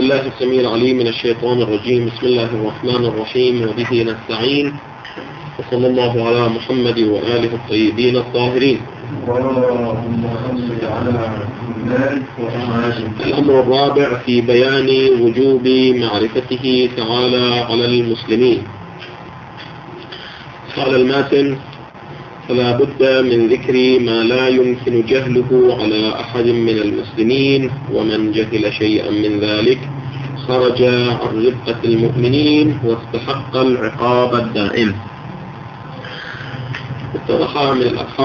بالله السميع العليم من الشيطان الرجيم. بسم الله الرحمن الرحيم، وبه نستعين، وصلى الله على محمد وآله الطيبين الطاهرين. الأمر الرابع في بيان وجوب معرفته تعالى على المسلمين. قال الماتن: فلا بد من ذكر ما لا يمكن جهله على أحد من المسلمين، ومن جهل شيئا من ذلك خرج عن رفقة المؤمنين واستحق العقاب الدائم. اتضح من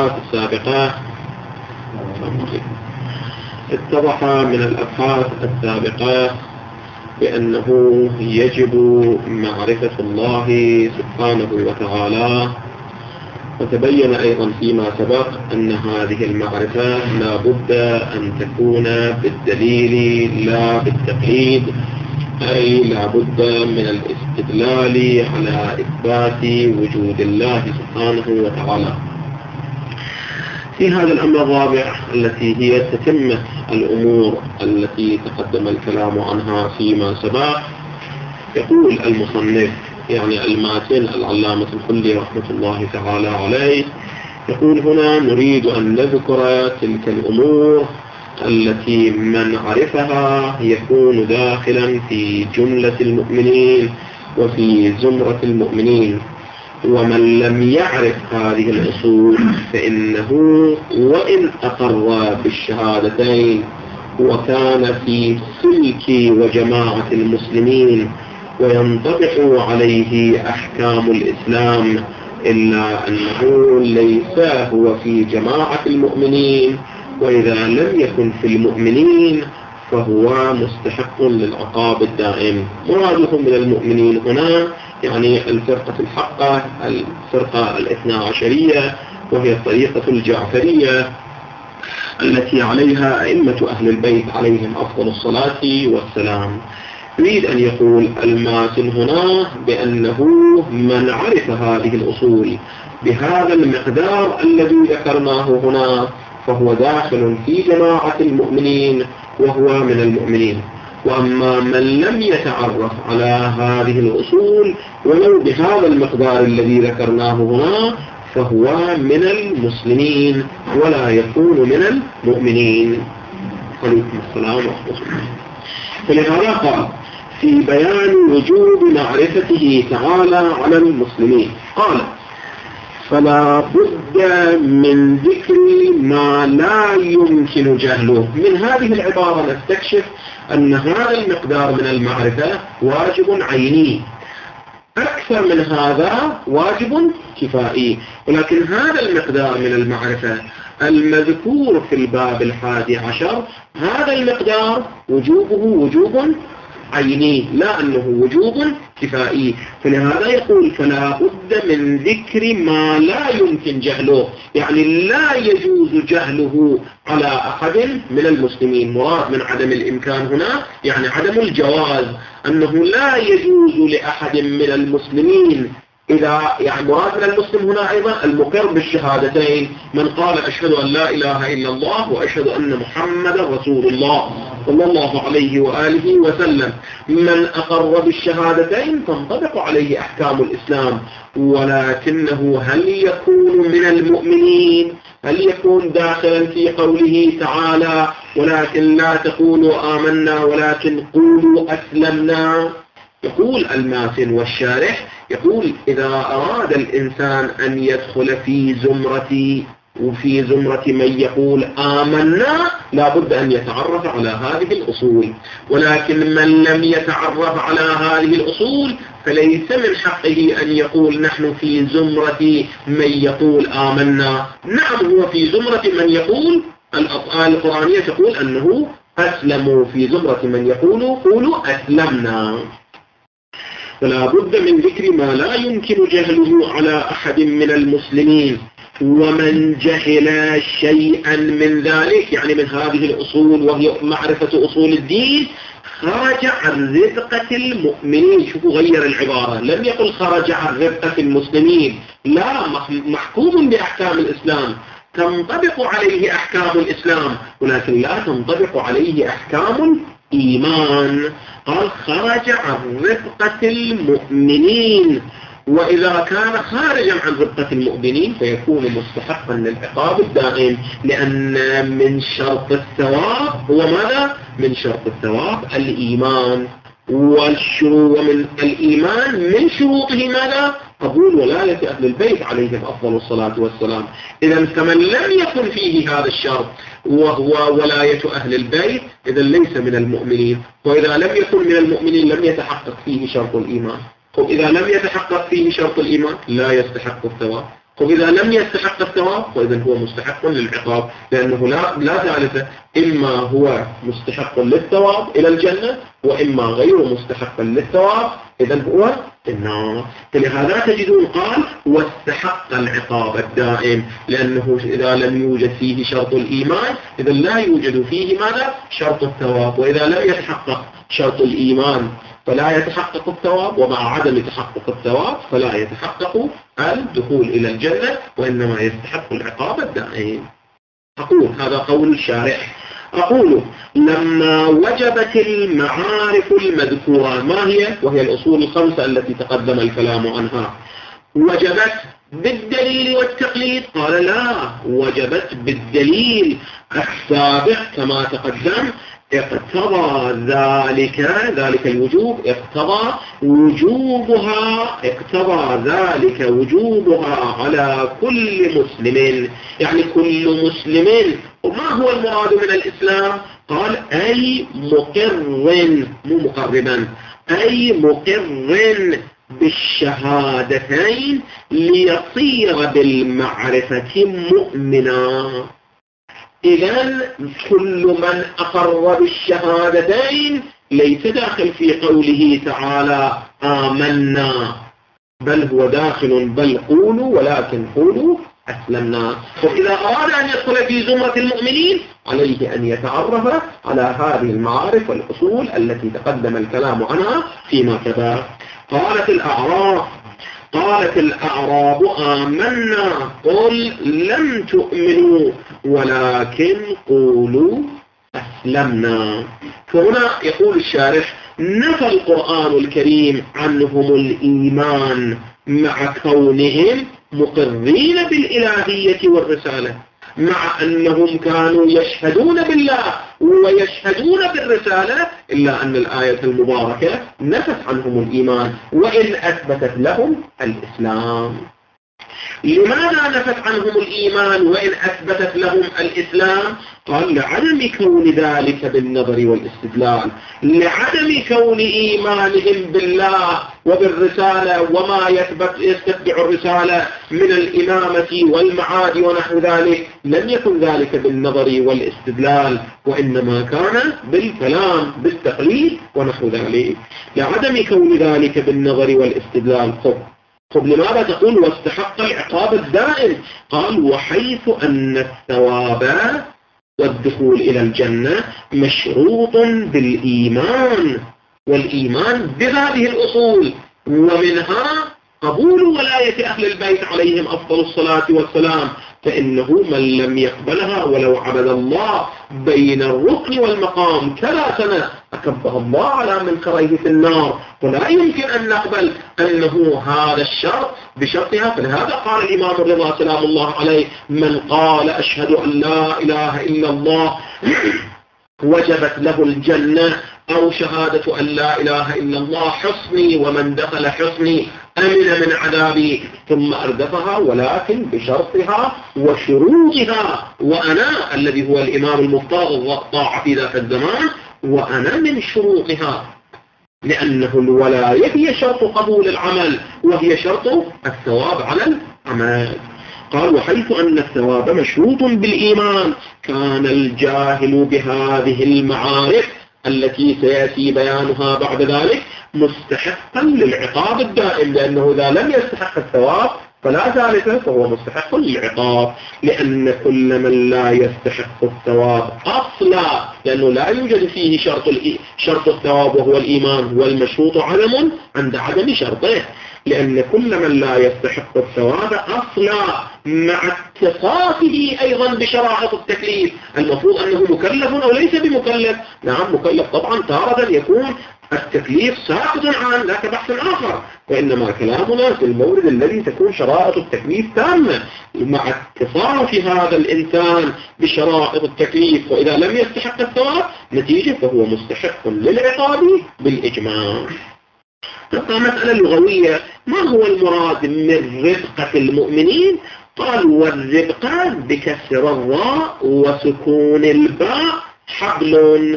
الأبحاث السابقة بأنه يجب معرفة الله سبحانه وتعالى، وتبين أيضا فيما سبق أن هذه المعرفة لا بد أن تكون بالدليل لا بالتقليد، أي لا بد من الاستدلال على إثبات وجود الله سبحانه وتعالى. في هذا الأمر الرابع التي هي تتمة الأمور التي تقدم الكلام عنها فيما سبق، يقول المصنف يعني الماتن العلامة الحلي رحمة الله تعالى عليه، يقول هنا: نريد أن نذكر تلك الأمور التي من عرفها يكون داخلا في جملة المؤمنين وفي زمرة المؤمنين، ومن لم يعرف هذه الأصول فإنه وإن أقر بالشهادتين وكان في سلك وجماعة المسلمين وينطبق عليه أحكام الإسلام، إلا أنه ليس هو في جماعة المؤمنين، وإذا لم يكن في المؤمنين فهو مستحق للعقاب الدائم. مراده من المؤمنين هنا يعني الفرقة الحقة، الفرقة الاثنى عشرية، وهي الطريقة الجعفرية التي عليها أئمة أهل البيت عليهم أفضل الصلاة والسلام. يريد أن يقول الماتن هنا بأنه من عرف هذه الأصول بهذا المقدار الذي ذكرناه هنا فهو داخل في جماعة المؤمنين وهو من المؤمنين، وأما من لم يتعرف على هذه الأصول ولو بهذا المقدار الذي ذكرناه هنا فهو من المسلمين ولا يكون من المؤمنين. عليكم السلام ورحمة الله. فلهذا قال: في بيان وجوب معرفته تعالى على المسلمين، قال: فلا بد من ذكر ما لا يمكن جهله. من هذه العبارة نستكشف أن هذا المقدار من المعرفة واجب عيني، أكثر من هذا واجب كفائي، ولكن هذا المقدار من المعرفة المذكور في الباب 11 هذا المقدار وجوبه وجوب عيني، لا أنه وجوب كفائي. فلهذا يقول: فلا بد من ذكر ما لا يمكن جهله، يعني لا يجوز جهله على أحد من المسلمين. مراد من عدم الإمكان هنا يعني عدم الجواز، أنه لا يجوز لأحد من المسلمين، إذا يعني مراد من المسلم هنا أيضا المقر بالشهادتين، من قال: أشهد أن لا إله إلا الله وأشهد أن محمد رسول الله صلى الله عليه وآله وسلم. من أقر بالشهادتين تنطبق عليه أحكام الإسلام، ولكنه هل يكون من المؤمنين؟ هل يكون داخلا في قوله تعالى: ولكن لا تقولوا آمنا ولكن قولوا أسلمنا؟ يقول الماتن والشارح، يقول: إذا أراد الإنسان أن يدخل في زمرة من يقول آمنا لا بد أن يتعرف على هذه الأصول، ولكن من لم يتعرف على هذه الأصول فليس من حقه أن يقول نحن في زمرة من يقول آمنا. نعم، هو في زمرة من يقول، الآية القرآنية تقول أنه أسلموا، في زمرة من يقول قولوا أسلمنا. فلا بد من ذكر ما لا يمكن جهله على أحد من المسلمين، ومن جهل شيئا من ذلك يعني من هذه الأصول وهي معرفة أصول الدين خرج عن رفقة المؤمنين. شوفوا غير العبارة، لم يقل خرج عن رفقة المسلمين، لا، محكوم بأحكام الإسلام، تنطبق عليه أحكام الإسلام ولكن لا تنطبق عليه أحكام الإيمان قال خرج عن رفقة المؤمنين، وإذا كان خارجا عن رفقة المؤمنين فيكون مستحقا للعقاب الدائم، لأن من شرط الثواب هو ماذا؟ من شرط الثواب الإيمان، ومن الإيمان من شروطه ماذا؟ قبول ولاية أهل البيت عليهم أفضل الصلاة والسلام. إذا فمن لم يكن فيه هذا الشرط وهو ولاية أهل البيت إذا ليس من المؤمنين، وإذا لم يكن من المؤمنين لم يتحقق فيه شرط الإيمان. إذا لم يتحقق فيه شرط الإيمان لا يستحق الثواب، إذا لم يستحق الثواب فإذا هو مستحق للعقاب، لأنه لا ثالثة، إما هو مستحق للثواب إلى الجنة وإما غير مستحق للثواب إذا هو النار. فلهذا تجدون قال واستحق العقاب الدائم، لأنه إذا لم يوجد فيه شرط الإيمان إذا لا يوجد فيه ماذا؟ شرط الثواب، وإذا لم يتحقق شرط الإيمان فلا يتحقق الثواب، ومع عدم تحقق الثواب فلا يتحقق الدخول إلى الجنة، وإنما يستحق العقاب الدائم. أقول هذا قول الشارح. أقول لما وجبت المعارف المذكورة، ما هي؟ وهي الأصول الخمسة التي تقدم الكلام عنها. وجبت بالدليل والتقليد؟ قال لا، وجبت بالدليل السابق كما تقدم. اقتضى ذلك الوجوب، اقتضى ذلك وجوبها على كل مسلم، يعني كل مسلم. وما هو المراد من الإسلام؟ قال أي مقر، مو مقربا، أي مقر بالشهادتين ليصير بالمعرفة مؤمنا. إذن كل من أقر بالشهادتين ليس داخل في قوله تعالى آمنا، بل هو داخل بل قولوا ولكن قولوا أسلمنا. وإذا أراد أن يدخل في زمرة المؤمنين عليه أن يتعرف على هذه المعارف والأصول التي تقدم الكلام عنها فيما كذا. قالت الأعراب آمنا قل لم تؤمنوا ولكن قولوا أسلمنا. فهنا يقول الشارح نفى القرآن الكريم عنهم الإيمان مع كونهم مقرين بالإلهية والرسالة، مع أنهم كانوا يشهدون بالله ويشهدون بالرسالة، إلا أن الآية المباركة نفت عنهم الإيمان وإن أثبتت لهم الإسلام. لماذا نفت عنهم الإيمان وإن أثبتت لهم الإسلام؟ قال لعدم كون ذلك بالنظر والاستدلال، لعدم كون إيمانهم بالله وبالرسالة وما يتبع الرسالة من الإمامة والمعاد ونحو ذلك، لم يكن ذلك بالنظر والاستدلال، وإنما كان بالكلام بالتقليد ونحو ذلك، لعدم كون ذلك بالنظر والاستدلال. طب لماذا تقول واستحق العقاب الدائم؟ قال وحيث أن الثواب والدخول إلى الجنة مشروط بالإيمان، والإيمان بهذه الأصول، ومنها قبول ولاية أهل البيت عليهم أفضل الصلاة والسلام، فإنه من لم يقبلها ولو عبد الله بين الركن والمقام كلا سنة أكبه الله على منكره في النار، ولا يمكن أن نقبل أنه هذا الشرط بشرطها. فلهذا قال الإمام الرضا سلام الله عليه من قال أشهد أن لا إله إلا الله وجبت له الجنة، أو شهادة أن لا إله إلا الله حصني ومن دخل حصني أمن من عذابي، ثم أردفها ولكن بشرطها وشروطها، وأنا الذي هو الإمام المفترض طاعة في ذاك الزمان وأنا من شروطها، لأنه الولاية هي شرط قبول العمل وهي شرط الثواب على العمل. قال وحيث أن الثواب مشروط بالإيمان كان الجاهل بهذه المعارف التي سيأتي بيانها بعد ذلك مستحقا للعقاب الدائم، لأنه إذا لم يستحق الثواب فلا ثالثة فهو مستحق للعقاب، لأن كل من لا يستحق الثواب أصلا، لأنه لا يوجد فيه شرط الثواب وهو الإيمان، والمشروط عدم عند عدم شرطه، لأن كل من لا يستحق الثواب أصلا مع اتصافه أيضا بشرائط التكليف. المفروض أنه مكلف أو ليس بمكلف. نعم مكلف طبعا، تارة يكون التكليف ساقط عنه، لا كبحث آخر، وإنما كلامنا في المورد الذي تكون شرائط التكليف تامة مع اتصاف هذا الإنسان بشرائط التكليف، وإذا لم يستحق الثواب نتيجة فهو مستحق للعقاب بالإجماع. مسألة لغوية، ما هو المراد من رفقة المؤمنين؟ قال والرفقة بكسر الراء وسكون الباء حبل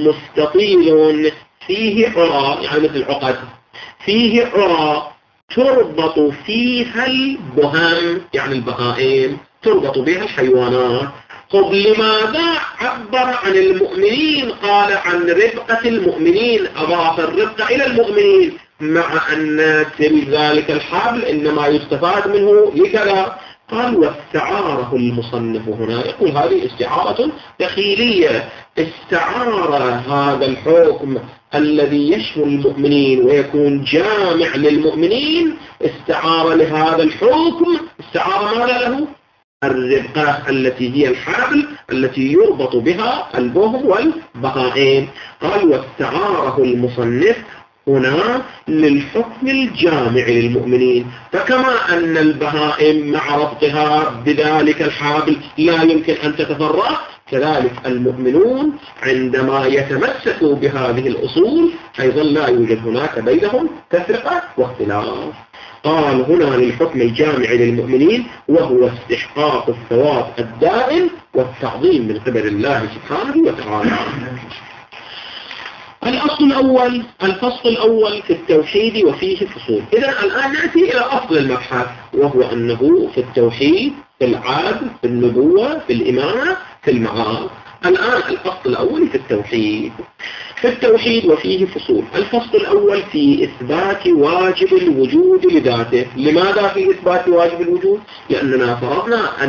مستطيل فيه عرى، يعني مثل عقد، فيه عرى تربط فيها البهام، يعني البهائم تربط بها الحيوانات. طب لماذا عبر عن المؤمنين؟ قال عن رفقة المؤمنين، أضاف الرفقة إلى المؤمنين، مع أن ذلك الحبل إنما يستفاد منه لكذا. قال واستعاره المصنف هنا، يقول هذه استعارة دخيلية، استعار هذا الحكم الذي يشمل المؤمنين ويكون جامع للمؤمنين، استعار لهذا الحكم، استعار ماذا له؟ الرفقة التي هي الحبل التي يربط بها البهم والبهائم. قال واستعاره المصنف هنا للحكم الجامع للمؤمنين، فكما أن البهائم مع ربطها بذلك الحبل لا يمكن أن تتفرق، كذلك المؤمنون عندما يتمسكوا بهذه الأصول أيضا لا يوجد هناك بينهم تفرقة واختلاف. قال هنا للحكم الجامع للمؤمنين، وهو استحقاق الثواب الدائم والتعظيم من قبل الله سبحانه وتعالى. الفصل الأول في التوحيد وفيه فصول. إذا الآن نأتي إلى أصل المبحث، وهو أنه في التوحيد، في العدل، في النبوة، في الإمامة، في المعاد. الآن الفصل الأول في التوحيد. في التوحيد وفيه فصول. الفصل الأول في إثبات واجب الوجود لذاته. لماذا في إثبات واجب الوجود؟ لأننا فرضنا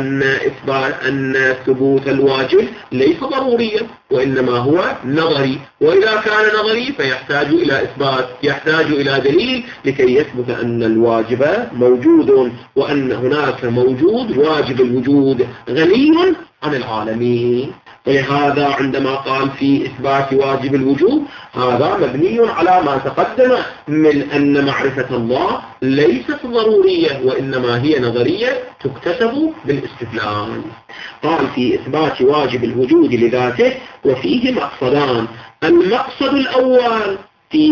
أن ثبوت الواجب ليس ضروريا، وإنما هو نظري، وإذا كان نظري فيحتاج إلى إثبات، يحتاج إلى دليل لكي يثبت أن الواجب موجود، وأن هناك موجود واجب الوجود غني عن العالمين. ولهذا عندما قال في إثبات واجب الوجود، هذا مبني على ما تقدم من أن معرفة الله ليست ضرورية، وإنما هي نظرية تكتسب بالاستدلال. قال في إثبات واجب الوجود لذاته وفيه مقصدان. المقصد الأول في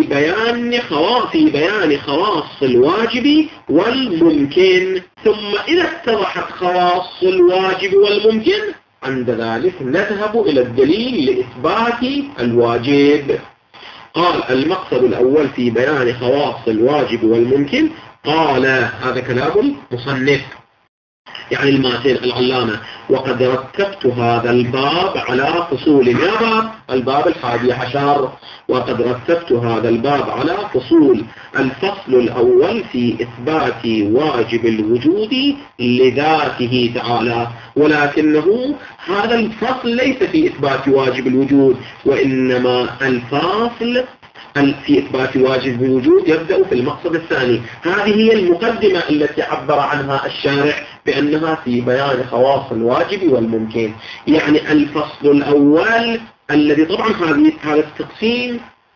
بيان خواص الواجب والممكن، ثم إذا اتضحت خواص الواجب والممكن عند ذلك نذهب إلى الدليل لإثبات الواجب. قال المقصد الأول في بيان خواص الواجب والممكن. قال هذا كلام مصنف يعني الماتن العلامة، وقد رتبت هذا الباب على فصول. يا الباب 11، وقد رتبت هذا الباب على فصول. الفصل الأول في إثبات واجب الوجود لذاته تعالى، ولكنه هذا الفصل ليس في إثبات واجب الوجود، وإنما الفاصل في إثبات واجب الوجود يبدأ في المقصد الثاني. هذه هي المقدمة التي عبر عنها الشارع بأنها في بيان خواص الواجب والممكن. يعني الفصل الأول الذي طبعا هذا التقسيم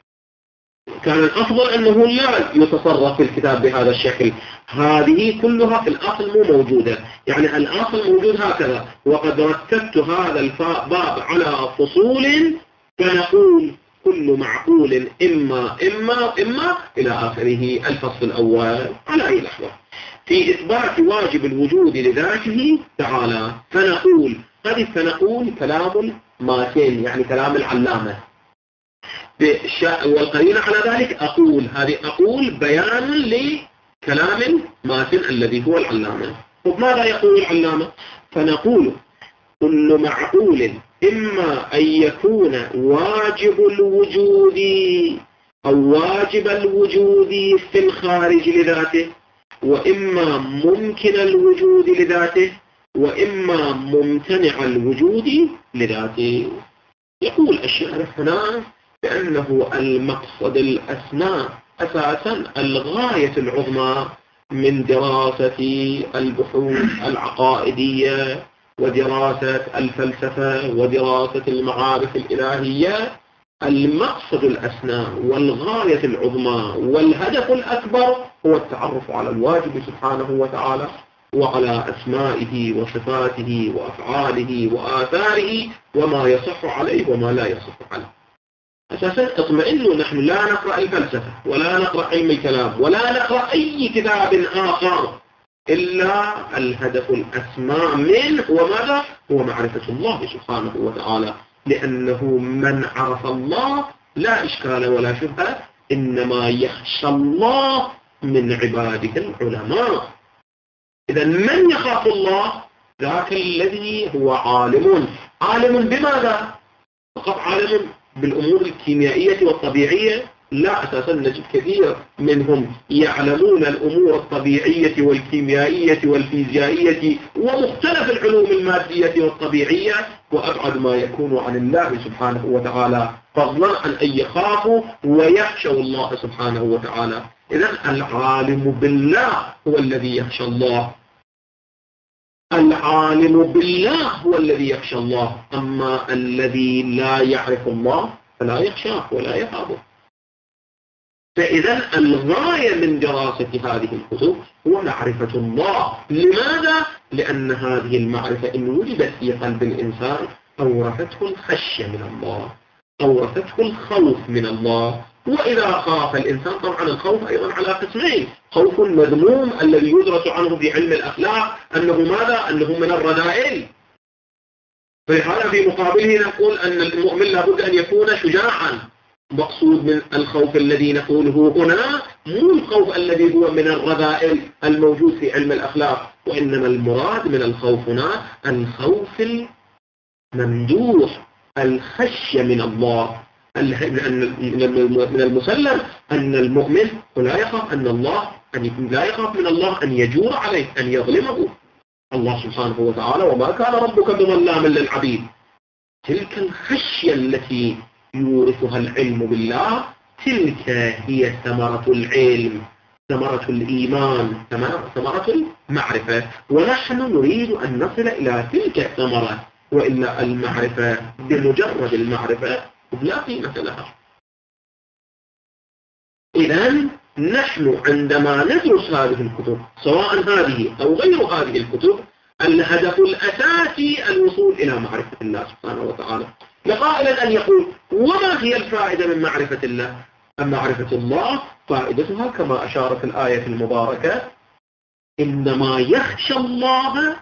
كان الأفضل أنه لا يتصرف في الكتاب بهذا الشكل. هذه كلها في الأصل مو موجودة، يعني الأصل موجود هكذا. وقد رتبت هذا الباب على فصول، فنقول كل معقول إما إلى آخره. الفصل الأول على أي لحظة في إثبات واجب الوجود لذاته تعالى. فنقول كلام ماتين، يعني كلام العلامة، والقرينة على ذلك أقول بيان لكلام ماتن الذي هو العلامة. طب ماذا يقول العلامة؟ فنقول كل معقول إما أن يكون واجب الوجود أو واجب الوجود في الخارج لذاته، وإما ممكن الوجود لذاته وإما ممتنع الوجود لذاته. يقول الشارح هنا بأنه المقصد الأسمى أساسا الغاية العظمى من دراسة البحوث العقائدية ودراسة الفلسفة ودراسة المعارف الإلهية، المقصد الأسمى والغاية العظمى والهدف الأكبر هو التعرف على الواجب سبحانه وتعالى وعلى أسمائه وصفاته وأفعاله وآثاره وما يصح عليه وما لا يصح عليه. أساسا اطمئنوا، نحن لا نقرأ الفلسفة ولا نقرأ علم الكلام ولا نقرأ أي كتاب آخر إلا الهدف الأسمى منه وماذا؟ هو معرفة الله سبحانه وتعالى، لأنه من عرف الله لا إشكال ولا شبهة إنما يخشى الله من عباده العلماء. إذا من يخاف الله؟ ذاك الذي هو عالم بماذا؟ فقط عالم بالأمور الكيميائية والطبيعية؟ لا، أساسا نجد كثير منهم يعلمون الأمور الطبيعية والكيميائية والفيزيائية ومختلف العلوم المادية والطبيعية وأبعد ما يكون عن الله سبحانه وتعالى، فضلا عن أن يخافوا ويخشوا الله سبحانه وتعالى. إذن العالم بالله هو الذي يخشى الله، العالم بالله هو الذي يخشى الله، أما الذي لا يعرف الله فلا يخشاه ولا يخافه. فإذا الغاية من دراسة هذه الكتب هو معرفة الله. لماذا؟ لأن هذه المعرفة إن وجدت في قلب الإنسان أورثته الخشية من الله، أورثته الخوف من الله. وإذا خاف الإنسان، طبعا الخوف أيضا على قسمين: خوف مذموم الذي يدرس عنه في علم الأخلاق أنه ماذا؟ أنه من الرذائل. فلهذا في مقابله نقول أن المؤمن لابد أن يكون شجاعا. مقصود من الخوف الذي نقوله هنا مو الخوف الذي هو من الرذائل الموجود في علم الأخلاق، وإنما المراد من الخوف هنا الخوف الممدوح، الخشية من الله. من المسلم أن المؤمن لا يخاف من الله أن يجور عليه، أن يظلمه الله سبحانه وتعالى، وما كان ربك بظلام للعبيد. تلك الخشية التي يورثها العلم بالله، تلك هي ثمرة العلم، ثمرة الإيمان، ثمرة المعرفة. ونحن نريد أن نصل إلى تلك الثمرة، وإلا المعرفة بمجرد المعرفة لا قيمة لها. إذن نحن عندما ندرس هذه الكتب، سواء هذه أو غير هذه الكتب، الهدف الأساسي الوصول إلى معرفة الله سبحانه وتعالى. لقائلا أن يقول: وما هي الفائدة من معرفة الله؟ معرفة الله فائدتها كما أشارت الآية المباركة: إنما يخشى الله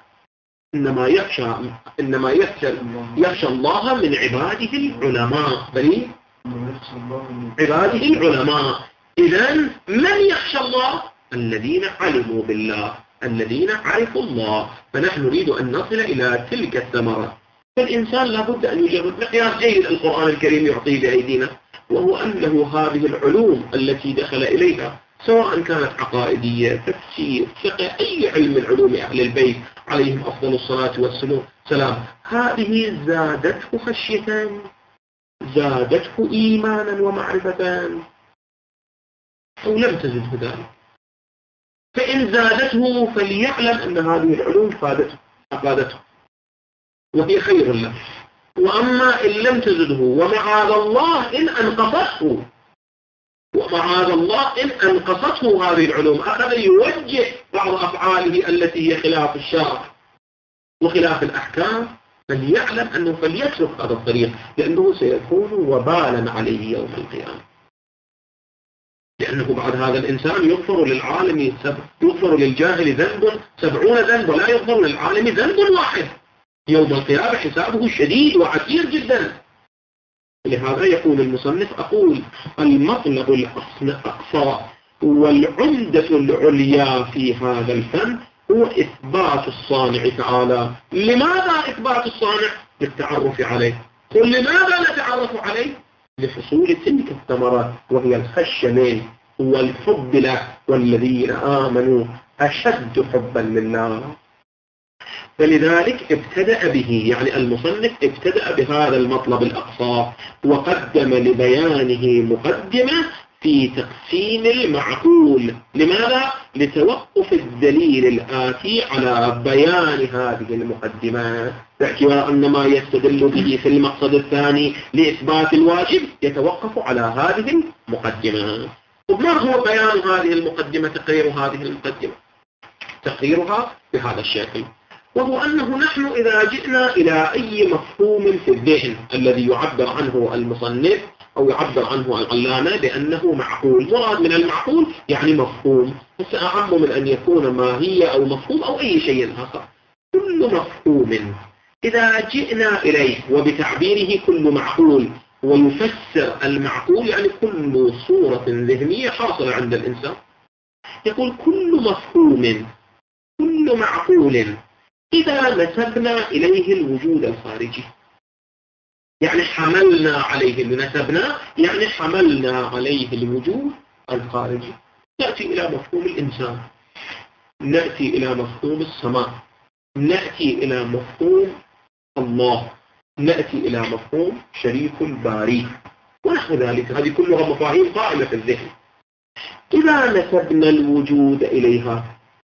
من عباده العلماء، بل عباده العلماء. إذن من يخشى الله؟ الذين علموا بالله، الذين عرفوا الله. فنحن نريد أن نصل إلى تلك الثمرة. فالإنسان لابد أن يجرب مقياس جيد القرآن الكريم يعطيه بأيدينا، وهو أنه هذه العلوم التي دخل إليها، سواء كانت عقائدية، تفسير، فقه، أي علم من علوم أهل البيت عليهم أفضل الصلاة والسلام، هذه زادته خشية، زادته إيمانا ومعرفة، أو لم تزده ذلك. فإن زادته فليعلم أن هذه العلوم أفادته وهي خير له. وأما إن لم تزده ومعاذ الله إن أنقصته هذه العلوم، أخذ يوجه بعض أفعاله التي هي خلاف الشرع وخلاف الأحكام، فليعلم أنه فليترك هذا الطريق، لأنه سيكون وبالا عليه يوم القيامة. لأنه بعد هذا الإنسان يغفر للجاهل ذنب 70 ذنب، ولا يغفر للعالم ذنب واحد. يوم القيامة حسابه شديد وعسير جدا. لهذا يقول المصنف: أقول المطلب الأقصى والعمدة العليا في هذا الفن هو إثبات الصانع تعالى. لماذا إثبات الصانع؟ للتعرف عليه. قل لماذا نتعرف عليه؟ لحصول تلك الثمرات، وهي الخشية منه والحب له. والذين آمنوا أشد حبا لله. فلذلك ابتدأ به، يعني المصنف ابتدأ بهذا المطلب الأقصى وقدم لبيانه مقدمة في تقسيم المعقول. لماذا؟ لتوقف الدليل الآتي على بيان هذه المقدمات، باعتبار أن ما يستدل به في المقصد الثاني لإثبات الواجب يتوقف على هذه المقدمة. وما هو بيان هذه المقدمة؟ تقرير هذه المقدمة، تقريرها بهذا الشكل، وهو أنه نحن إذا جئنا إلى أي مفهوم في الذهن الذي يعبر عنه المصنف أو يعبر عنه العلامة بأنه معقول، مراد من المعقول يعني مفهوم، بس أعم من أن يكون ماهية أو مفهوم أو أي شيء آخر. كل مفهوم إذا جئنا إليه وبتعبيره كل معقول، ويفسر المعقول يعني كل صورة ذهنية حاصلة عند الإنسان، يقول كل مفهوم كل معقول إذا نسبنا إليه الوجود الخارجي، يعني حملنا عليه، نسبنا يعني حملنا عليه الوجود الخارجي. نأتي إلى مفهوم الإنسان، نأتي إلى مفهوم السماء، نأتي إلى مفهوم الله، نأتي إلى مفهوم شريك الباري ونحو ذلك. هذه كلها مفاهيم قائمة في الذهن. إذا نسبنا الوجود إليها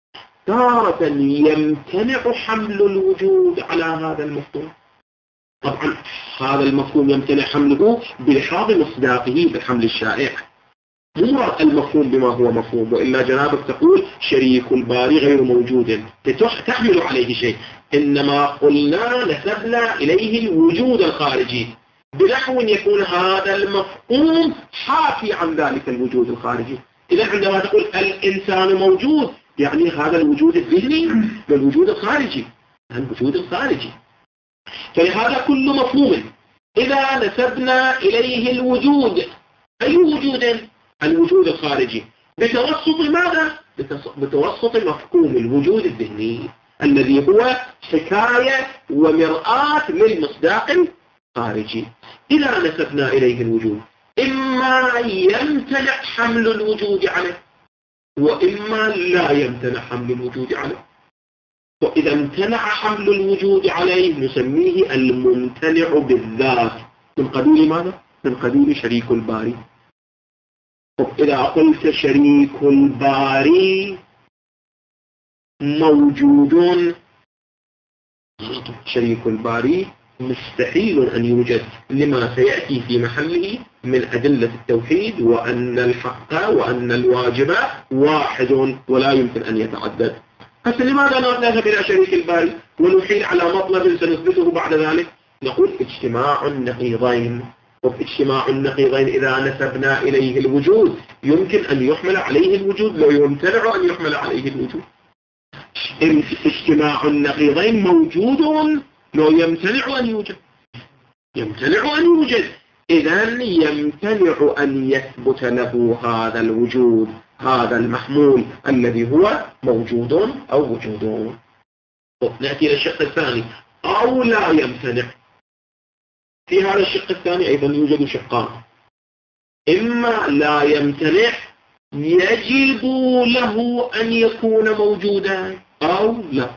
تارة يمتنع حمل الوجود على هذا المفهوم. طبعا هذا المفهوم يمتنع حمله بلحاظ مصداقه بالحمل الشائع، مو المفهوم بما هو مفهوم، وإلا جنابك تقول شريك الباري غير موجود تحمل عليه شيء، إنما قلنا نسبنا إليه الوجود الخارجي بنحو يكون هذا المفهوم حافي عن ذلك الوجود الخارجي. إذا عندما تقول الإنسان موجود يعني هذا الوجود الذهني والوجود الخارجي، الوجود الخارجي. فلهذا كل مفهوم إذا نسبنا إليه الوجود، أي وجود؟ الوجود الخارجي، بتوسط ماذا؟ بتوسط مفهوم الوجود الذهني الذي هو حكاية ومرآة للمصداق الخارجي. إذا نسبنا إليه الوجود إما يمتنع حمل الوجود عليه وإما لا يمتنع حمل الوجود عليه. وإذا امتنع حمل الوجود عليه نسميه الممتنع بالذات، من قبيل ماذا؟ من قبيل شريك الباري. إذا قلت شريك الباري موجود، شريك الباري مستحيل أن يوجد لما سيأتي في محله من أدلة التوحيد، وأن الحق وأن الواجب واحد ولا يمكن أن يتعدد. بس لماذا نذهب إلى شريك الباري ونحيل على مطلب سنثبته بعد ذلك؟ نقول اجتماع النقيضين، واجتماع النقيضين إذا نسبنا إليه الوجود يمكن أن يحمل عليه الوجود، لا يمتنع أن يحمل عليه الوجود. اجتماع النقيضين موجود لا يمتنع أن يوجد، يمتنع أن يوجد، إذن يمتنع أن يثبت له هذا الوجود، هذا المحمول الذي هو موجود أو وجود. نأتي إلى الشق الثاني، أو لا يمتنع. في هذا الشق الثاني أيضا يوجد شقان، إما لا يمتنع يجب له أن يكون موجودا أو لا.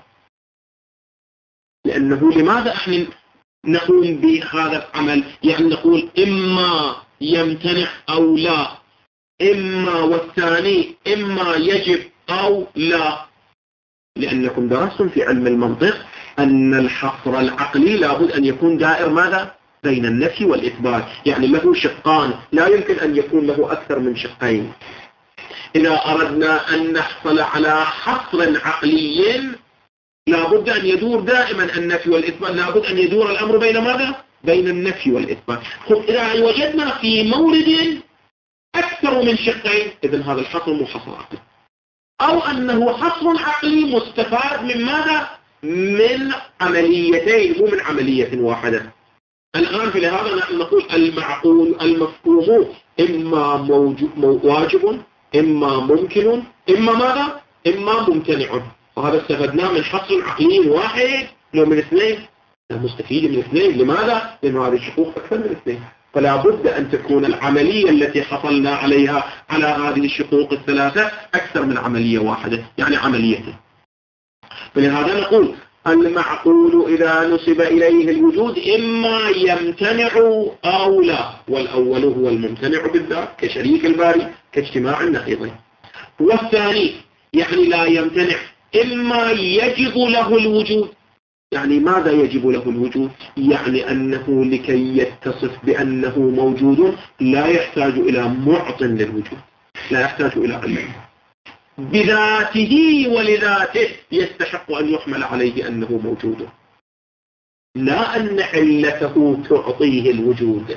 لأنه لماذا احنا نقوم بهذا العمل؟ يعني نقول إما يمتنع أو لا، إما والثاني إما يجب أو لا، لأنكم درستم في علم المنطق أن الحصر العقلي لابد أن يكون دائر ماذا؟ بين النفي والإثبات، يعني له شقان لا يمكن أن يكون له أكثر من شقين. إذا أردنا أن نحصل على حصر عقلي لابد أن يدور دائما النفي والإثبات، لابد أن يدور الأمر بين ماذا؟ بين النفي والإثبات. إذا وجدنا في مورد أكثر من شقين إذن هذا الحصر مو حصر عقلي، أو أنه حصر عقلي مستفاد من ماذا؟ من عمليتين مو من عملية واحدة. الآن في هذا نحن نقول المعقول المفهوم إما واجب إما ممكن إما ماذا؟ إما ممتنع، وهذا استفدناه من حصر عقلي واحد لو من اثنين، مستفيد من اثنين. لماذا؟ لأن هذه الشقوق أكثر من اثنين. فلا بد أن تكون العملية التي حصلنا عليها على هذه الشقوق الثلاثة أكثر من عملية واحدة، يعني عمليتين. فلهذا نقول المعقول إذا نسب إليه الوجود إما يمتنع أو لا، والأول هو الممتنع بالذات كشريك الباري كاجتماع النقيضين. والثاني يعني لا يمتنع، إما يجب له الوجود. يعني ماذا يجب له الوجود؟ يعني أنه لكي يتصف بأنه موجود لا يحتاج إلى معط للوجود، لا يحتاج إلى علة بذاته، ولذاته يستحق أن يحمل عليه أنه موجود، لا أن علته تعطيه الوجود.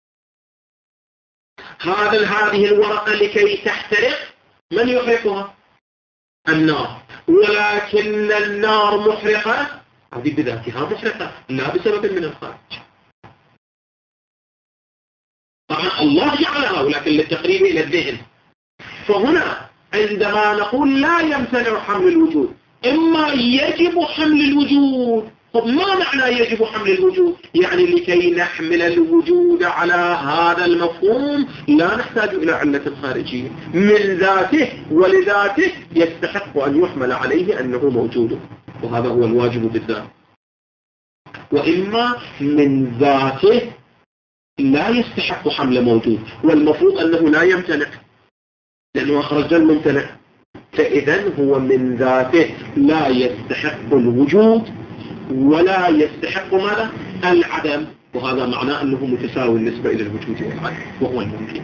هذه الورقة لكي تحترق من يحرقها؟ النار، ولكن النار محرقة، هذه بذاتها محرقة لا بسبب من الخارج. طبعا الله جعلها ولكن للتقريب إلى الذهن. فهنا عندما نقول لا يمتنع حمل الوجود، إما يجب حمل الوجود. طب ما معنى يجب حمل الوجود؟ يعني لكي نحمل الوجود على هذا المفهوم لا نحتاج إلى علة خارجية من ذاته، ولذاته يستحق أن يحمل عليه أنه موجود، وهذا هو الواجب بالذات. وإما من ذاته لا يستحق حمل موجود، والمفروض أنه لا يمتنع لأنه أخرج الممتنع، فإذا هو من ذاته لا يستحق الوجود ولا يستحق ماذا؟ العدم، وهذا معناه أنه متساوي بالنسبة إلى الوجود والعدم وهو الممكن.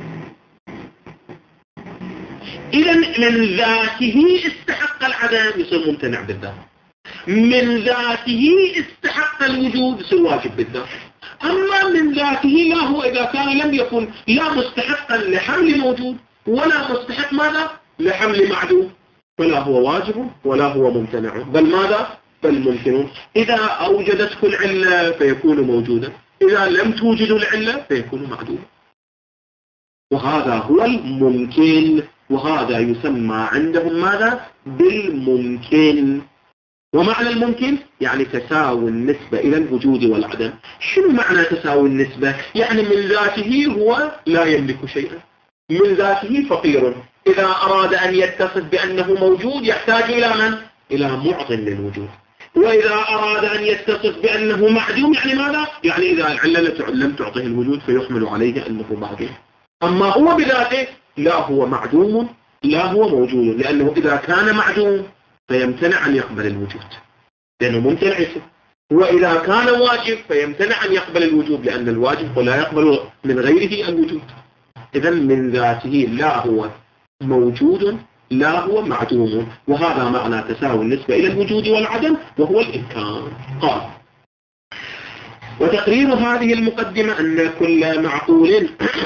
إذا من ذاته استحق العدم يصير ممتنع بالذات، من ذاته استحق الوجود يصير واجب بالذات. أما من ذاته لا، هو إذا كان لم يكن لا مستحقا لحمل موجود ولا مستحق ماذا؟ لحمل معدوم، فلا هو واجب ولا هو ممتنع، بل ماذا؟ بل ممكن. إذا أوجدته العلة فيكون موجودا، إذا لم توجد العلة فيكون معدوما، وهذا هو الممكن، وهذا يسمى عندهم ماذا؟ بالممكن. ومعنى الممكن يعني تساوي النسبة إلى الوجود والعدم. شنو معنى تساوي النسبة؟ يعني من ذاته هو لا يملك شيئا، من ذاته فقير، إذا أراد أن يتصف بأنه موجود يحتاج إلى من؟ إلى معط للوجود. وإذا أراد أن يتصف بأنه معدوم يعني ماذا؟ يعني إذا العلة لم تعطيه الوجود فيحمل عليه أنه معدوم. أما هو بذاته لا هو معدوم لا هو موجود، لأنه إذا كان معدوم فيمتنع أن يقبل الوجود لأنه ممتنع يصف، وإذا كان واجب فيمتنع أن يقبل الوجود لأن الواجب لا يقبل من غيره الوجود. إذا من ذاته لا هو موجود لا هو معدوم، وهذا معنى تساوي النسبة إلى الوجود والعدم وهو الإمكان. قال: وتقرير هذه المقدمة أن كل معقول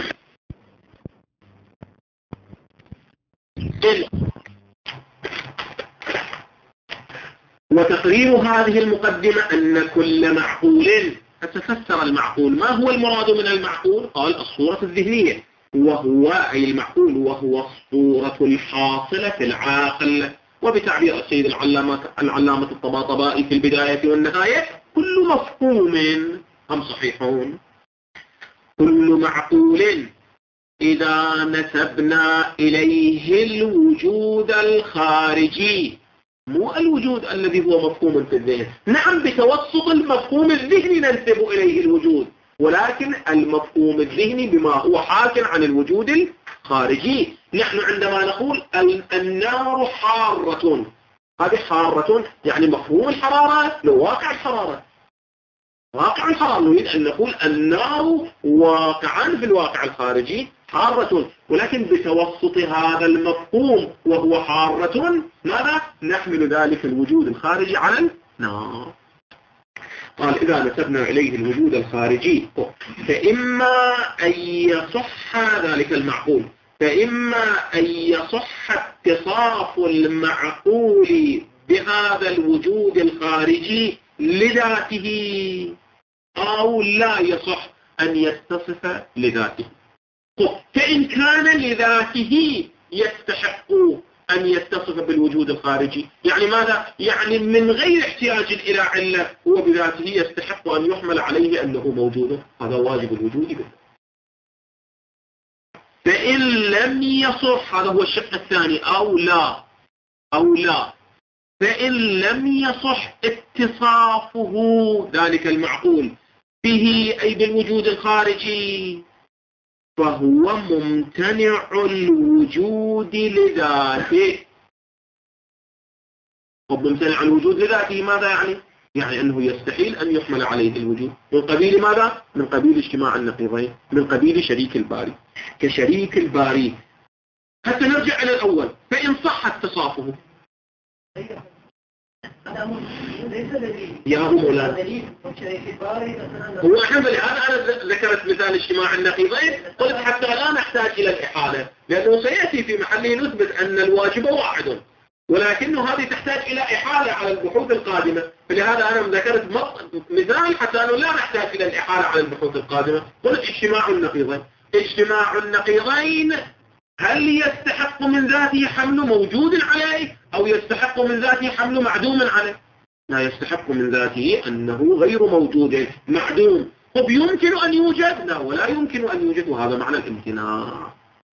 وتقرير هذه المقدمة أن كل معقول. فتفسر المعقول، ما هو المراد من المعقول؟ قال: الصورة الذهنية، وهو أي المعقول وهو الصورة الحاصلة في العاقل. وبتعبير السيد العلامة الطباطبائي في البداية والنهاية: كل مفهوم هم صحيحون. كل معقول إذا نسبنا إليه الوجود الخارجي، مو الوجود الذي هو مفهوم في الذهن. نعم بتوسط المفهوم الذهني ننسب إليه الوجود، ولكن المفهوم الذهني بما هو حاكم عن الوجود الخارجي. نحن عندما نقول النار حارة، هذه حارة يعني مفهوم الحرارة لواقع الحرارة، واقع الحرارة. نريد أن نقول النار واقعا في الواقع الخارجي حارة، ولكن بتوسط هذا المفهوم وهو حارة ماذا؟ نحمل ذلك الوجود الخارجي على النار. قال: إذا نسبنا إليه الوجود الخارجي فإما أن يصح ذلك المعقول، فإما أن يصح اتصاف المعقول بهذا الوجود الخارجي لذاته، أو لا يصح أن يتصف لذاته. فإن كان لذاته يستحق أن يتصف بالوجود الخارجي، يعني ماذا؟ يعني من غير احتياج إلى علة، هو بذاته يستحق أن يحمل عليه أنه موجود، هذا واجب الوجود به. فإن لم يصح، هذا هو الشق الثاني، أو لا فإن لم يصح اتصافه ذلك المعقول به أي بالوجود الخارجي فهو ممتنع الوجود لذاته. ممتنع الوجود لذاته ماذا يعني؟ يعني أنه يستحيل أن يحمل عليه الوجود. من قبيل ماذا؟ من قبيل اجتماع النقيضين، من قبيل شريك الباري. كشريك الباري. حتى نرجع إلى الأول، فإن صح اتصافه يا مولانا هو الحمد لله. أنا ذكرت مثال اجتماع النقيضين، قلت حتى لا نحتاج إلى الإحالة، لأنه سيأتي في محله نثبت أن الواجب واحد، ولكنه هذه تحتاج إلى إحالة على البحوث القادمة. فلهذا أنا ذكرت مثال حتى أنه لا نحتاج إلى الإحالة على البحوث القادمة. قلت اجتماع النقيضين. اجتماع النقيضين هل يستحق من ذاته حمل موجود عليه أو يستحق من ذاته حمل معدوم عليه؟ لا، يستحق من ذاته أنه غير موجود معدوم. طب يمكن أن يوجد؟ لا، ولا يمكن أن يوجد، وهذا معنى الامتناع.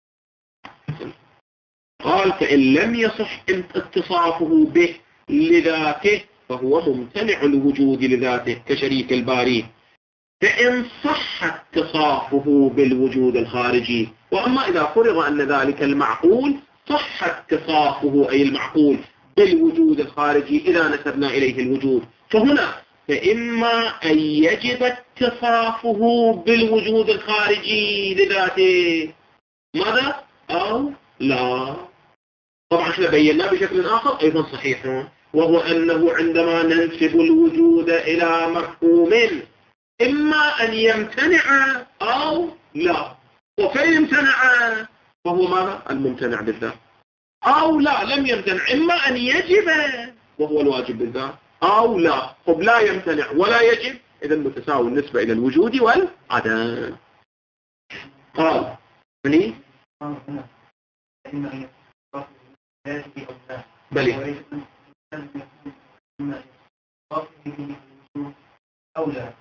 قال فإن لم يصح اتصافه به لذاته فهو ممتنع الوجود لذاته كشريك الباري. فإن صح اتصافه بالوجود الخارجي، وأما إذا فرض أن ذلك المعقول صح اتصافه أي المعقول بالوجود الخارجي إذا نسبنا إليه الوجود، فهنا فإما أن يجب اتصافه بالوجود الخارجي لذاته ماذا؟ أو لا. طبعا احنا بيناه بشكل آخر أيضا صحيح، وهو أنه عندما ننسب الوجود إلى مفهوم إما أن يمتنع أو لا، وفين يمتنع فهو ماذا؟ الممتنع بالذات، أو لا لم يمتنع إما أن يجب وهو الواجب بالذات أو لا. طب لا يمتنع ولا يجب، إذا متساوي النسبة إلى الوجود والعدم. قال بلي بلي أولى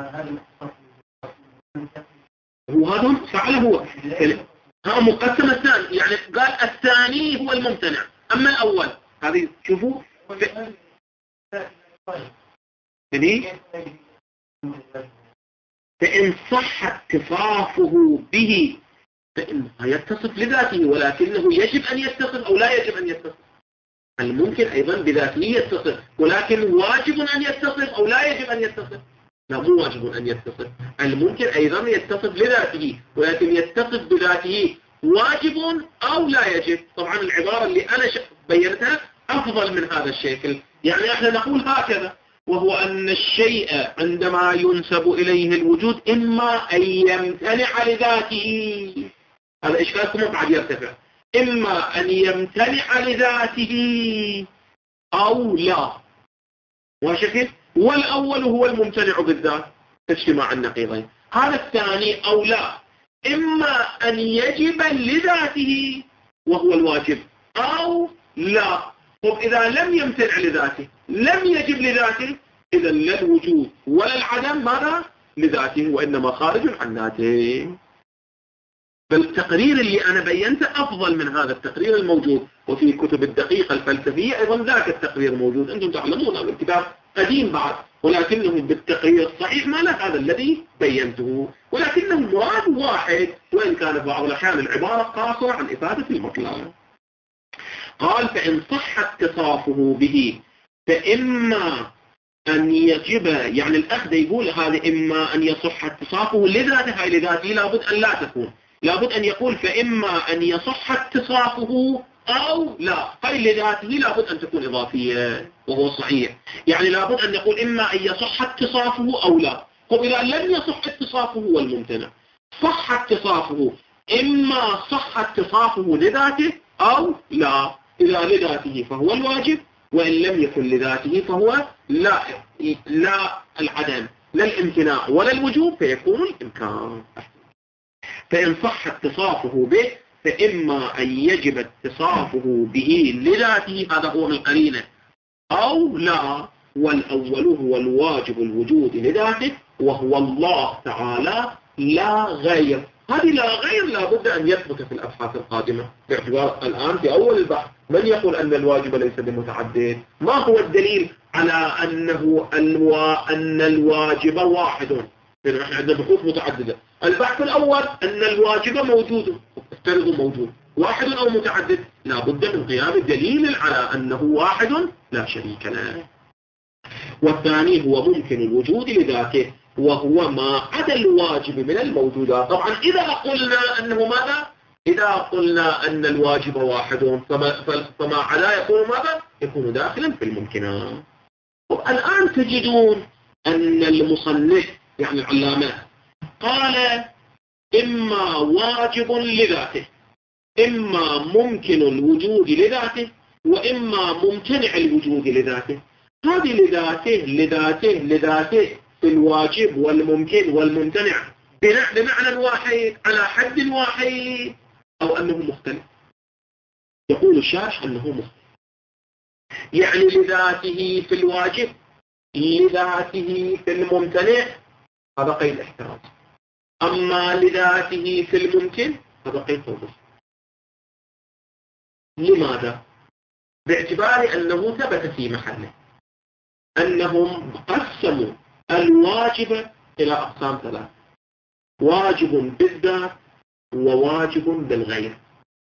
هو هذا فعله هو مقسم الثاني، يعني قال الثاني هو الممتنع أما الأول. هذه شوفوا فإن صح اتصافه به فإنه يتصف لذاته، ولكنه يجب أن يتصف أو لا يجب أن يتصف. الممكن أيضا بذاته يتصف، ولكن واجب أن يتصف أو لا يجب أن يتصف. لا، مو واجب أن يتصف. الممكن أيضا يتصف لذاته، ولكن يتصف بذاته واجب أو لا يجب. طبعا العبارة اللي أنا بينتها أفضل من هذا الشكل. يعني احنا نقول هكذا، وهو أن الشيء عندما ينسب إليه الوجود إما أن يمتنع لذاته، هذا إشكالكم بعد يرتفع، إما أن يمتنع لذاته أو لا. وشكل والأول هو الممتنع بالذات اجتماع النقيضين. هذا الثاني أو لا، إما أن يجب لذاته وهو الواجب أو لا. طب إذا لم يمتنع لذاته لم يجب لذاته، إذا لا الوجود ولا العدم ماذا لذاته، وإنما خارج عن ذاته. فالتقرير اللي أنا بينته أفضل من هذا التقرير الموجود، وفي كتب الدقيقة الفلسفية أيضا ذاك التقرير موجود. أنتم تعلمون هذا الكتاب قديم بعد، ولكنه بالتقرير الصحيح ما له هذا الذي بينته، ولكنه مراد واحد، وإن كان بعض الأحيان العبارة قاصرة عن إفادة المطلق. قال فإن صح اتصافه به فإما أن يجب، يعني الأخذ يقول هذا إما أن يصح اتصافه لذاته، هاي لذاته لابد أن لا تكون، لابد أن يقول فإما أن يصح اتصافه أو لا. هاي لذاته لابد أن تكون إضافية وهو صحيح، يعني لابد أن يقول إما أن يصح اتصافه أو لا. طب إذا لم يصح اتصافه هو الممتنع، صح اتصافه إما صح اتصافه لذاته أو لا. إذا لذاته فهو الواجب، وإن لم يكن لذاته فهو لا العدم، لا الامتناع ولا الوجوب، فيكون الإمكان. فإن صح اتصافه به فإما أن يجب اتصافه به لذاته، هذا هو من قرينه، أو لا. والأول هو الواجب الوجود لذاته وهو الله تعالى لا غير. هذه لا غير لا بد أن يثبت في الأبحاث القادمة، باعتبار الآن في أول البحث من يقول أن الواجب ليس بمتعدد؟ ما هو الدليل على أن الواجب واحد؟ لأن احنا عندنا بحوث متعددة. البحث الأول أن الواجب موجود، افترضوا موجود، واحد أو متعدد، لا بد من قيام الدليل على أنه واحد لا شريك له. والثاني هو ممكن الوجود لذاته، وهو ما عدا الواجب من الموجودات. طبعا إذا قلنا أنه ماذا؟ إذا قلنا أن الواجب واحد فما عدا يكون ماذا؟ يكون داخلا في الممكنات. الآن تجدون أن المصنف يعني العلامة قال إما واجب لذاته، إما ممكن الوجود لذاته، وإما ممتنع الوجود لذاته. هذه لذاته في الواجب والممكن والممتنع بمعنى واحد على حد واحد، أو أنه مختلف. يقول الشارح أنه مختلف، يعني لذاته في الواجب، لذاته في الممتنع، هذا قيد احتراز. أما لذاته في الممكن هذا قيد توضيح. لماذا؟ باعتبار أنه ثبت في محله أنهم قسموا الواجب إلى أقسام ثلاث: واجب بالذات، وواجب بالغير.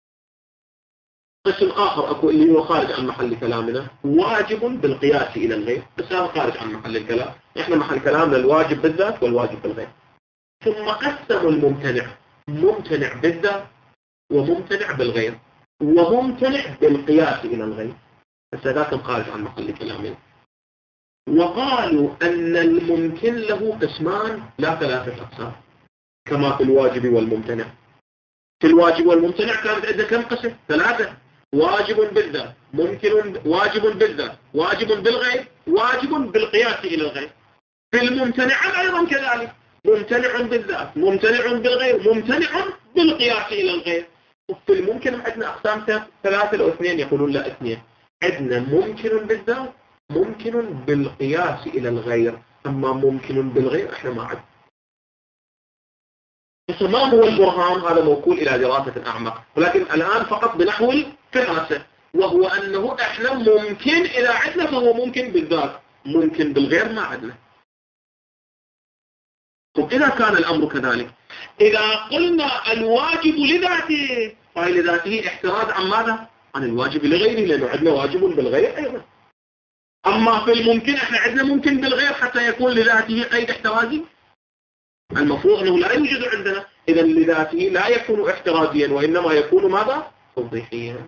قسم آخر أكو اللي هو خارج عن محل كلامنا، واجب بالقياس إلى الغير، بس هذا خارج عن محل الكلام. إحنا محل كلامنا الواجب بالذات والواجب بالغير. ثم قسموا الممتنع: ممتنع بالذات، وممتنع بالغير، وممتنع بالقياس إلى الغير، بس هذا كان خارج عن محل كلامنا. وقالوا أن الممكن له قسمان لا ثلاثة أقسام، كما في الواجب والممتنع. في الواجب والممتنع كانت عندنا كم قسم؟ ثلاثة: واجب بالذات، واجب بالذات، واجب بالغير، واجب بالقياس إلى الغير. في الممتنع أيضا كذلك: ممتنع بالذات، ممتنع بالغير، ممتنع بالقياس إلى الغير. وفي الممكن عندنا أقسام ثلاثة أو اثنين؟ يقولون لا، اثنين. عندنا ممكن بالذات، ممكن بالقياس إلى الغير، أما ممكن بالغير إحنا ما عندنا. ما هو البرهان؟ هذا موكول إلى دراسة أعمق، ولكن الآن فقط بنحو الفراسة، وهو أنه إحنا ممكن إذا عندنا فهو ممكن بالذات، ممكن بالغير ما عندنا. طب إذا كان الأمر كذلك، إذا قلنا الواجب لذاته، فهي لذاته احتراز عن ماذا؟ عن الواجب لغيره، لأنه عندنا واجب بالغير أيضا. أما في الممكن إحنا عندنا ممكن بالغير حتى يكون لذاته قيد احترازي. المفروض أنه لا يوجد عندنا، إذا لذاته لا يكون احترازيا، وإنما يكون ماذا؟ توضيحيا.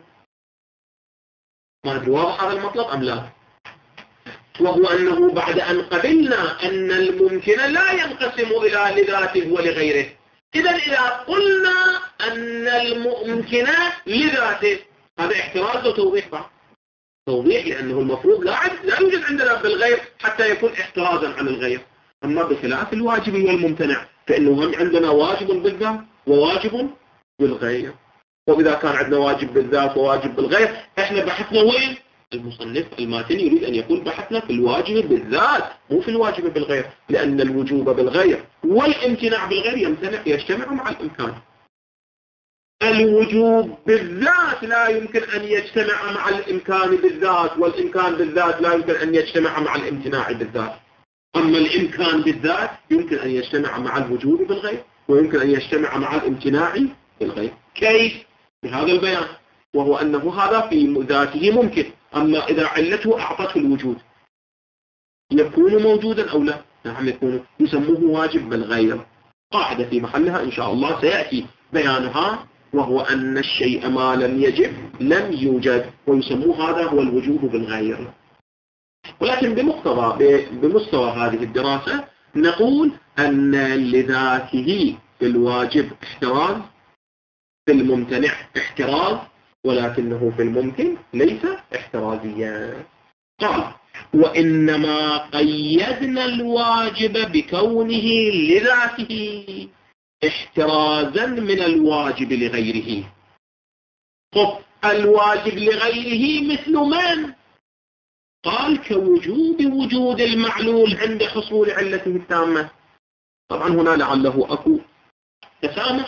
ما أدري واضح هذا المطلب أم لا؟ وهو أنه بعد أن قبلنا أن الممكن لا ينقسم إلى لذاته ولغيره، إذا قلنا أن الممكن لذاته، هذا احتراز وتوضيح بعض. توضيح لأنه المفروض لا يوجد عندنا بالغير حتى يكون احترازا عن الغير. أما بخلاف الواجب والممتنع فإنه هم عندنا واجب بالذات وواجب بالغير. وإذا كان عندنا واجب بالذات وواجب بالغير، إحنا بحثنا وين؟ المصنف الماتن يريد أن يقول بحثنا في الواجب بالذات، مو في الواجب بالغير، لأن الوجوب بالغير والامتناع بالغير يجتمع مع الإمكان. الوجوب بالذات لا يمكن أن يجتمع مع الإمكان بالذات، والإمكان بالذات لا يمكن أن يجتمع مع الامتناع بالذات. أما الإمكان بالذات يمكن أن يجتمع مع الوجوب بالغير، ويمكن أن يجتمع مع الامتناع بالغير. كيف؟ بهذا البيان، وهو أنه هذا في ذاته ممكن، أما إذا علته أعطته الوجود يكون موجودا أو لا؟ نعم يكون، يسموه واجب بالغير. قاعدة في محلها إن شاء الله سيأتي بيانها، وهو أن الشيء ما لم يجب لم يوجد، ويسموه هذا هو الوجوب بالغير. ولكن بمستوى هذه الدراسة نقول أن لذاته في الواجب احتراز، في الممتنع احتراز، ولكنه في الممكن ليس احترازيا. قال: وإنما قيدنا الواجب بكونه لذاته احترازا من الواجب لغيره. طب الواجب لغيره مثل من؟ قال: وجود المعلول عند حصول علته التامة. طبعا هنا لعله أكو تسامح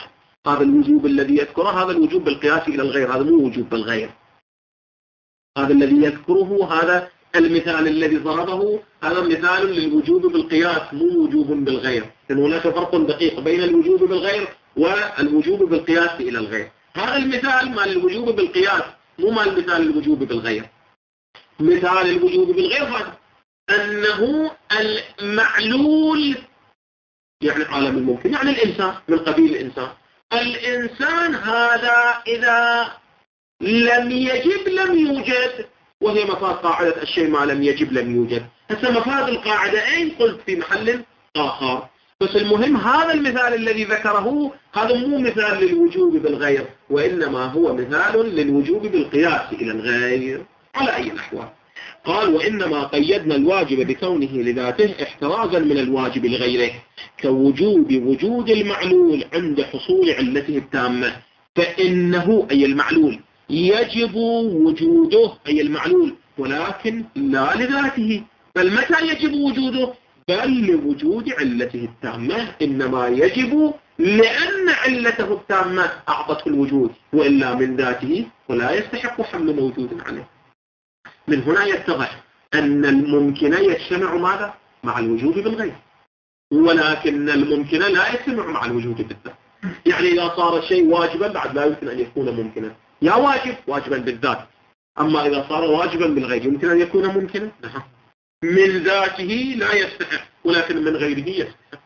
هذا الوجوب الذي يذكره هذا الوجوب بالقياس إلى الغير، هذا مو وجوب بالغير. هذا الذي يذكره هذا المثال الذي ضربه هذا مثال للوجوب بالقياس مو وجوب بالغير، لأن هناك فرق دقيق بين الوجوب بالغير والوجوب بالقياس إلى الغير. هذا المثال مال الوجوب بالقياس مو مال مثال الوجوب بالغير. مثال الوجوب بالغير هذا أنه المعلول يعني عالم الممكن، يعني الإنسان من قبيل الإنسان هذا إذا لم يجب لم يوجد، وهي مفاد قاعدة الشيء ما لم يجب لم يوجد. هسه مفاد القاعدة أين قلت في محل آخر، بس المهم هذا المثال الذي ذكره هذا مو مثال للوجوب بالغير، وإنما هو مثال للوجوب بالقياس إلى الغير على أي الأحوال. قال وإنما قيدنا الواجب بكونه لذاته احترازا من الواجب لغيره، كوجوب وجود المعلول عند حصول علته التامة، فإنه أي المعلول يجب وجوده أي المعلول، ولكن لا لذاته. بل متى يجب وجوده؟ بل لوجود علته التامة، إنما يجب لأن علته التامة أعطته الوجود، وإلا من ذاته ولا يستحق حمل موجود عليه. من هنا يتضح أن الممكن يجتمع ماذا؟ مع الوجود بالغير، ولكن الممكن لا يجتمع مع الوجود بالذات. يعني إذا صار الشيء واجبا بعد لا يمكن أن يكون ممكنا، يا واجبا بالذات، أما إذا صار واجبا بالغير يمكن أن يكون ممكنا؟ نعم. من ذاته لا يستحق، ولكن من غيره يستحق.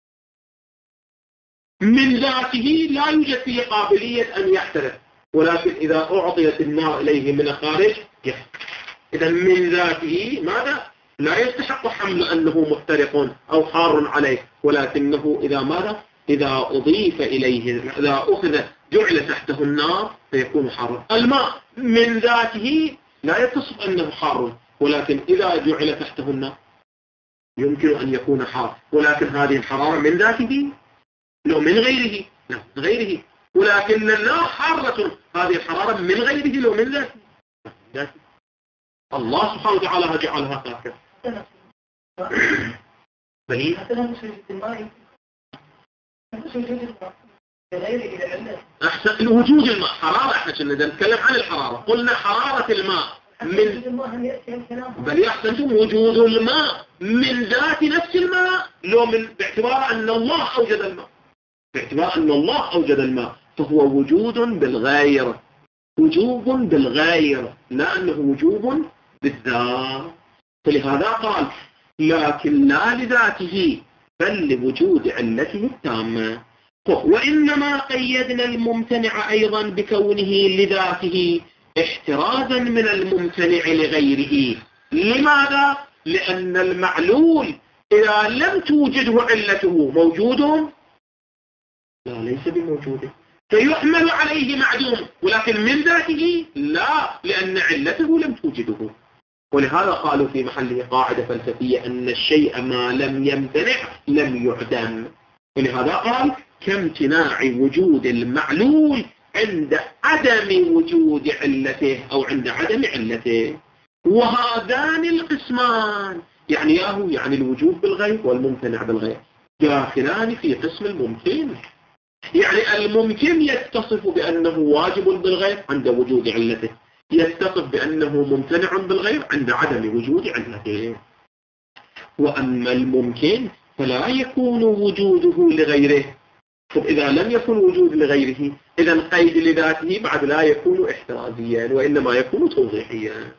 من ذاته لا يوجد فيه قابلية أن يحترق، ولكن إذا أعطيت النار إليه من الخارج يحترق. إذا من ذاته ماذا؟ لا يستحق حمل أنه محترق أو حار عليه، ولكنه إذا ماذا؟ إذا أضيف إليه، إذا أخذ جعل تحته النار فيكون حارا. الماء من ذاته لا يتصف أنه حار، ولكن إذا جعل تحته النار يمكن أن يكون حار، ولكن هذه الحرارة من ذاته لو من غيره؟ لا من غيره، ولكن لا حارة هذه الحرارة من غيره لو من ذاته. الله سبحانه وتعالى جعلها هكذا. بلي أحسن وجود الماء حرارة، احنا كنا نتكلم عن الحرارة، قلنا حرارة الماء من بل أحسنتم وجود الماء من ذات نفس الماء، لو من باعتبار أن الله أوجد الماء، باعتبار أن الله أوجد الماء فهو وجود بالغير، وجوب بالغير، لا أنه وجوب بالذات. فلهذا قال لكن لا لذاته بل لوجود علته التامة. وإنما قيدنا الممتنع أيضا بكونه لذاته احترازا من الممتنع لغيره. لماذا؟ لأن المعلول إذا لم توجده علته موجود؟ لا ليس بموجود، فيحمل عليه معدوم، ولكن من ذاته لا، لأن علته لم توجده. ولهذا قالوا في محله قاعدة فلسفية أن الشيء ما لم يمتنع لم يعدم. ولهذا قال كامتناع وجود المعلول عند عدم وجود علته أو عند عدم علته. وهذان القسمان يعني الوجود بالغير والممتنع بالغير داخلان في قسم الممكن. يعني الممكن يتصف بأنه واجب بالغير عند وجود علته، يتصف بأنه ممتنع بالغير عند عدم وجود علته. وأما الممكن فلا يكون وجوده لغيره. طب إذا لم يكن وجود لغيره إذا قيد لذاته بعد لا يكون احترازيا، وإنما يكون توضيحيا.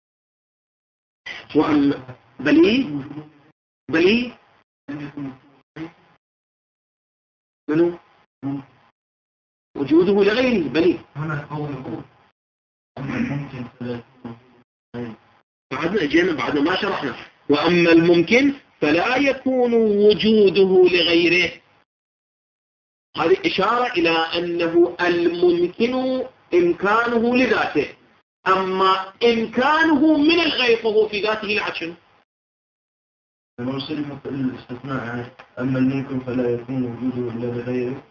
وأما بلي منو وجوده لغيره بلي بعدنا ما شرحنا. وأما الممكن فلا يكون وجوده لغيره، هذه إشارة إلى أنه الممكن إمكانه لذاته، أما إمكانه من الغير فهو في ذاته العشن. المرسل الاستثناء أما الممكن فلا يكون وجوده إلا لغيره.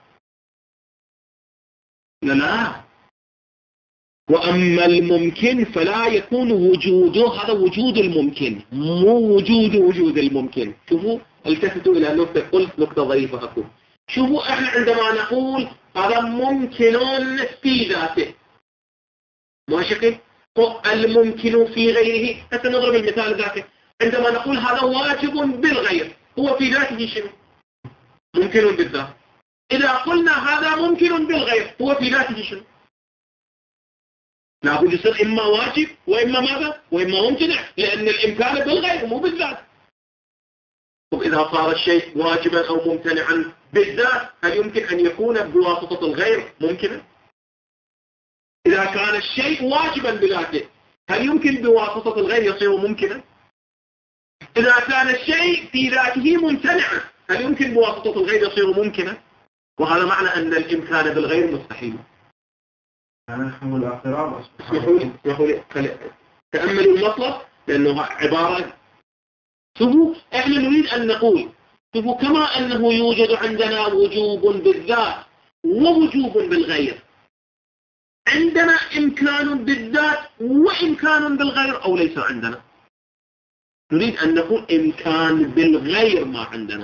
لا وأما الممكن فلا يكون وجوده، هذا وجود الممكن مو وجود الممكن. شوفوا التفتوا إلى نقطة، قلت نقطة ضعيفة أكو. شوفوا احنا عندما نقول هذا ممكن في ذاته ماشي كيف؟ الممكن في غيره. حتى نضرب المثال ذاته، عندما نقول هذا واجب بالغير، هو في ذاته شنو؟ ممكن بالذات. إذا قلنا هذا ممكن بالغير، هو في ذاته شنو؟ لابد يصير إما واجب وإما ماذا؟ وإما ممتنع، لأن الإمكان بالغير مو بالذات. وإذا صار الشيء واجبا أو ممتنعا بالذات، هل يمكن أن يكون بواسطة الغير ممكنا؟ إذا كان الشيء واجبا بذاته، هل يمكن بواسطة الغير يصير ممكنا؟ إذا كان الشيء في ذاته ممتنعا، هل يمكن بواسطة الغير يصير ممكنا؟ وهذا معنى أن الإمكان بالغير مستحيل. نحن الاعتراض. اسمحوا لي تأملوا المطلب، لأنه عبارة احنا نريد أن نقول كما أنه يوجد عندنا وجوب بالذات ووجوب بالغير، عندنا إمكان بالذات وإمكان بالغير أو ليس عندنا. نريد أن نقول إمكان بالغير ما عندنا.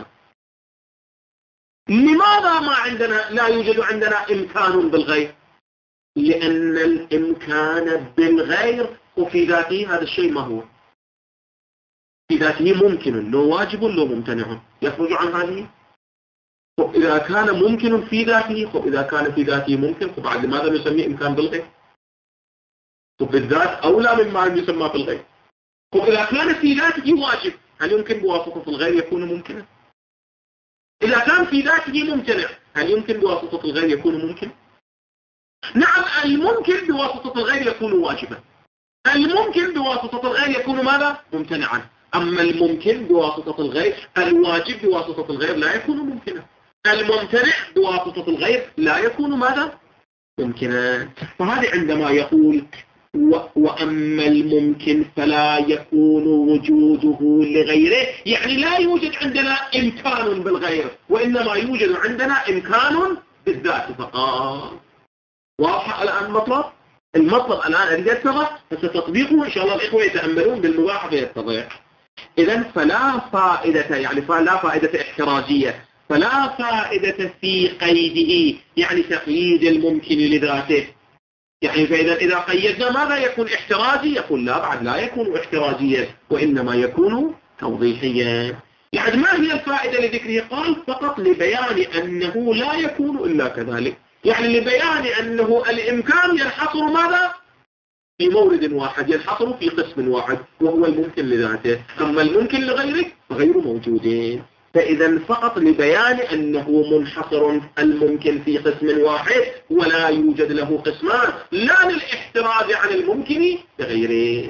لماذا ما عندنا لا يوجد عندنا إمكان بالغير؟ لأن الإمكان بالغير وفي ذاته هذا الشيء ما هو في ذاته ممكن، لو واجب لو ممتنع، يخرج عن هذه. إذا كان ممكن في ذاته، إذا كان في ذاته ممكن، بعد لماذا نسميه إمكان بالغير؟ بالذات أولى مما يسمى بالغير. إذا كان في ذاته واجب، هل يمكن بواسطة الغير يكون ممكنا؟ إذا كان في ذاته ممتنع، هل يمكن بواسطة الغير يكون ممكن؟ نعم، الممكن بواسطة الغير يكون واجبا، الممكن بواسطة الغير يكون ماذا؟ ممتنعا. أما الممكن بواسطة الغير، الواجب بواسطة الغير لا يكون ممكنا، الممتنع بواسطة الغير لا يكون ماذا؟ ممكنا. فهذا عندما يقول وأما الممكن فلا يكون وجوده لغيره، يعني لا يوجد عندنا إمكان بالغير، وإنما يوجد عندنا إمكان بالذات فقط. واضح الآن المطلب الآن أن يتضح، فستطبيقه إن شاء الله الإخوة يتأملون بالمباحث يتضح. إذن فلا فائدة، يعني فلا فائدة احتراجية، فلا فائدة في قيده، يعني تقييد الممكن لذاته. يعني إذا قيدنا ماذا يكون احتراجي؟ يقول لا، بعد لا يكون احتراجيا، وإنما يكون توضيحيا. يعني ما هي الفائدة لذكره؟ قال فقط لبيان أنه لا يكون إلا كذلك، يعني لبيان أنه الإمكان ينحصر ماذا؟ في مورد واحد، ينحصر في قسم واحد وهو الممكن لذاته، أما الممكن لغيره فغير موجودين. فإذا فقط لبيان أنه منحصر الممكن في قسم واحد ولا يوجد له قسمان، لا للاحتراز عن الممكن لغيره.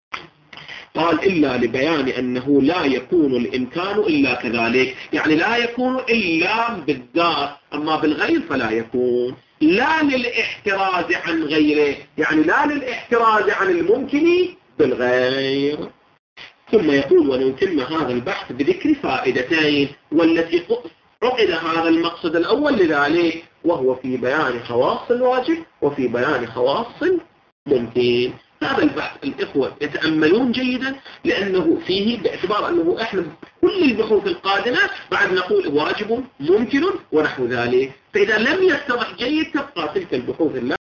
قال إلا لبيان أنه لا يكون الإمكان إلا كذلك، يعني لا يكون إلا بالذات، أما بالغير فلا يكون. لا للاحتراز عن غيره، يعني لا للاحتراز عن الممكن بالغير. ثم يقول ونتم هذا البحث بذكر فائدتين، والتي عقد هذا المقصد الأول لذلك، وهو في بيان خواص الواجب وفي بيان خواص الممكن. هذا البحث الإخوة يتأملون جيدا، لأنه فيه باعتبار أنه إحنا كل البحوث القادمة بعد نقول واجب ممكن ونحو ذلك، فإذا لم يتضح جيد تبقى تلك البحوث